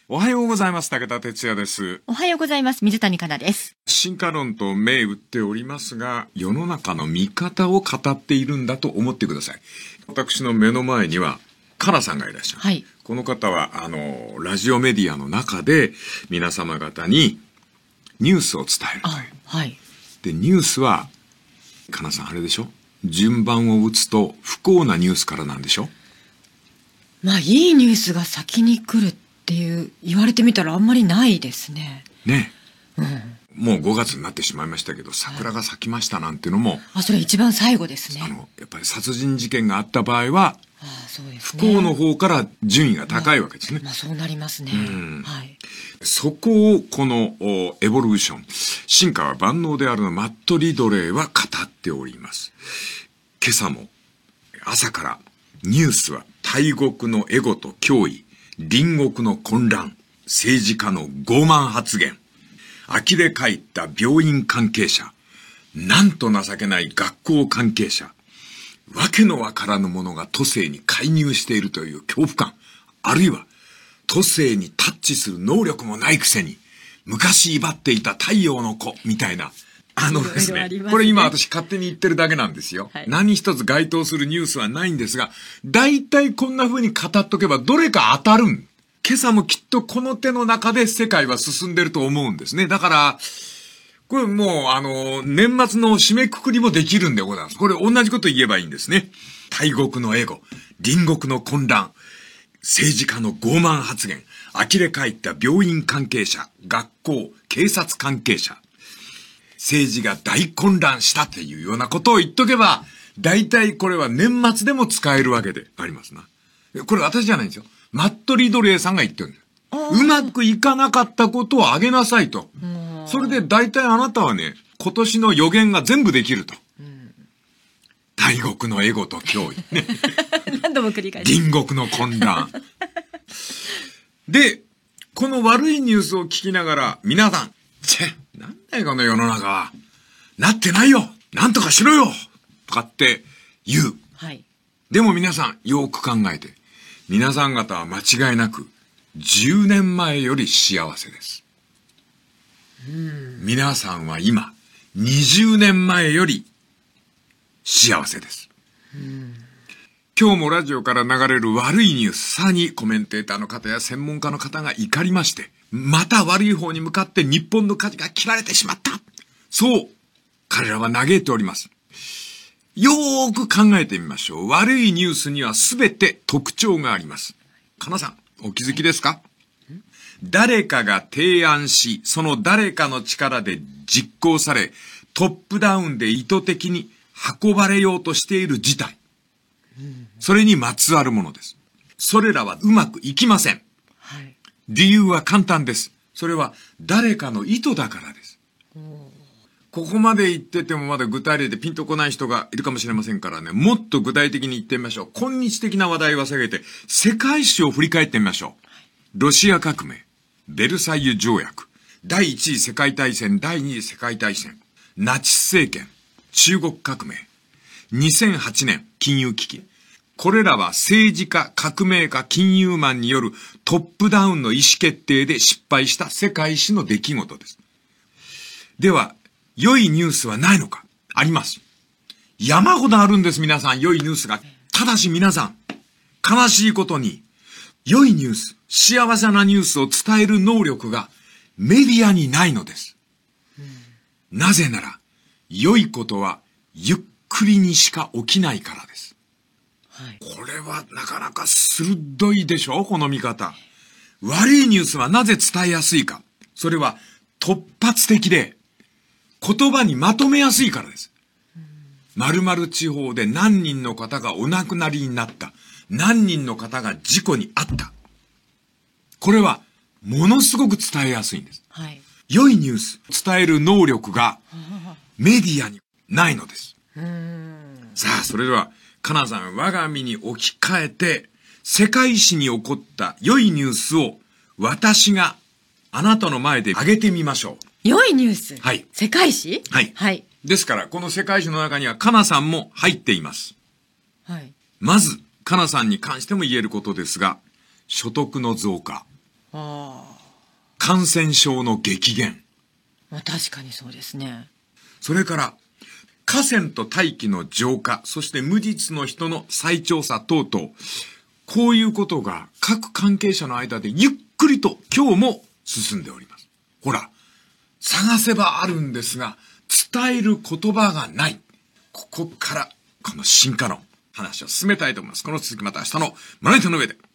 おはようございます。武田哲也です。 おはようございます。水谷香奈です。 進化論と銘打っておりますが、世の中の見方を語っているんだと思ってください。私の目の前には、香奈さんがいらっしゃる。 はい。 この方は、ラジオメディアの中で、皆様方にニュースを伝えるという。 はい。 で、ニュースは、香奈さんあれでしょ？順番を打つと不幸なニュースからなんでしょ？ まあ、いいニュースが先に来るって言われてみたらあんまりないですね。 ね。 うん。 もう5月になってしまいましたけど、桜が咲きましたなんていうのも、 それ一番最後ですね。 やっぱり殺人事件があった場合は、 そうですね、不幸の方から順位が高いわけですね。 そうなりますね。はい。 そこをこのエボリューション、進化は万能であるのマット・リドレーは語っております。今朝も朝からニュースは大国のエゴと脅威、隣国の混乱、政治家の傲慢発言、呆れ返った病院関係者、なんと情けない学校関係者、わけのわからぬ者が都政に介入しているという恐怖感、あるいは都政にタッチする能力もないくせに、昔威張っていた太陽の子みたいな、ですね、これ今私勝手に言ってるだけなんですよ。はい、何一つ該当するニュースはないんですが、大体こんな風に語っとけばどれか当たるん。今朝もきっとこの手の中で世界は進んでると思うんですね。だから、これもう年末の締めくくりもできるんでございます。これ同じこと言えばいいんですね。大国のエゴ、隣国の混乱、政治家の傲慢発言、呆れ返った病院関係者、学校、警察関係者、政治が大混乱したっていうようなことを言っとけば、大体これは年末でも使えるわけでありますな。これ私じゃないんですよ。マット・リドレーさんが言ってるんです。うまくいかなかったことをあげなさいと。それで大体あなたはね、今年の予言が全部できると。大国のエゴと脅威。 何度も繰り返す。 隣国の混乱。で、この悪いニュースを聞きながら、皆さん、なんだよこの世の中は。なってないよ、なんとかしろよとかって言う。 はい。 でも皆さん、よく考えて。皆さん方は間違いなく、10年前より幸せです。皆さんは今、20年前より幸せです。今日もラジオから流れる悪いニュース、さらにコメンテーターの方や専門家の方が怒りまして、また悪い方に向かって日本の舵が切られてしまった。そう、彼らは嘆いております。よーく考えてみましょう。悪いニュースにはすべて特徴があります。かなさん、お気づきですか？誰かが提案し、その誰かの力で実行され、トップダウンで意図的に運ばれようとしている事態。それにまつわるものです。それらはうまくいきません。 はい、 理由は簡単です。それは誰かの意図だからです。ここまで言っててもまだ具体例でピンとこない人がいるかもしれませんからね、もっと具体的に言ってみましょう。今日的な話題は下げて、世界史を振り返ってみましょう。ロシア革命、ベルサイユ条約、第一次世界大戦、第二次世界大戦、ナチス政権、中国革命、2008年金融危機。これらは政治家、革命家、金融マンによるトップダウンの意思決定で失敗した世界史の出来事です。では、良いニュースはないのか？あります。山ほどあるんです、皆さん、良いニュースが。ただし皆さん、悲しいことに、良いニュース、幸せなニュースを伝える能力がメディアにないのです。なぜなら、良いことはゆっくりにしか起きないからです。 はい、 これはなかなか鋭いでしょ、この見方。悪いニュースはなぜ伝えやすいか。それは突発的で、言葉にまとめやすいからです。〇〇地方で何人の方がお亡くなりになった。何人の方が事故に遭った。これはものすごく伝えやすいんです。 はい、 良いニュース、伝える能力がメディアにないのです。さあ、それでは、かなさん、我が身に置き換えて、世界史に起こった良いニュースを私があなたの前で挙げてみましょう。 良いニュース。 はい。 世界史？ はい。 はい。 ですから、この世界史の中にはかなさんも入っています。 はい。 まず、かなさんに関しても言えることですが、所得の増加。 あ感染症の激減。 あ、確かにそうですね。 それから、河川と大気の浄化、そして無実の人の再調査等々、こういうことが各関係者の間でゆっくりと今日も進んでおります。ほら、探せばあるんですが、伝える言葉がない。ここから、この進化論、話を進めたいと思います。この続きまた明日のまな板の上で。